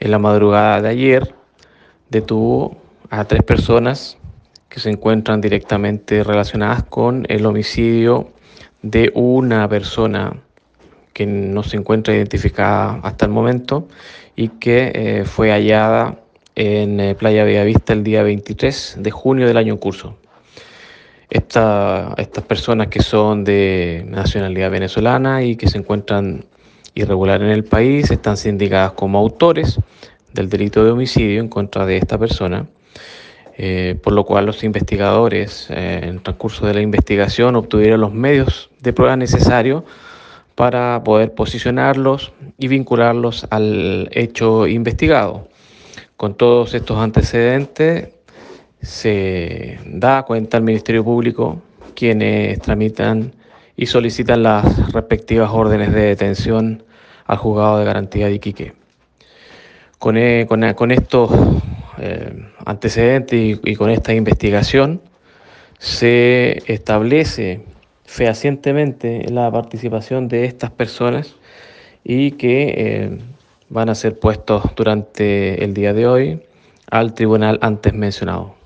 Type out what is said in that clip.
en la madrugada de ayer detuvo a 3 personas que se encuentran directamente relacionadas con el homicidio de una persona que no se encuentra identificada hasta el momento y que fue hallada en Playa Bellavista el día 23 de junio del año en curso. Estas personas que son de nacionalidad venezolana y que se encuentran irregular en el país están sindicadas como autores del delito de homicidio en contra de esta persona, por lo cual los investigadores, en el transcurso de la investigación, obtuvieron los medios de prueba necesarios para poder posicionarlos y vincularlos al hecho investigado. Con todos estos antecedentes, se da cuenta al Ministerio Público, quienes tramitan y solicitan las respectivas órdenes de detención al Juzgado de Garantía de Iquique. Con estos antecedentes y con esta investigación se establece fehacientemente la participación de estas personas y que van a ser puestos durante el día de hoy al tribunal antes mencionado.